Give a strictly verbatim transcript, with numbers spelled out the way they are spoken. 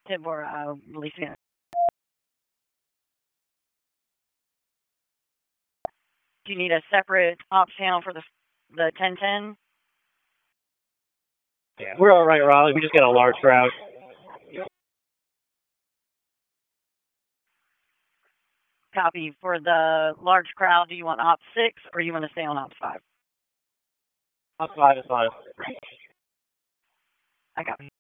Tip or uh, releasing it. Do you need a separate ops channel for the the ten ten? Yeah, we're all right, Raleigh. We just got a large crowd. Copy. For the large crowd, do you want ops six or you want to stay on ops five? Ops five is fine. I copy.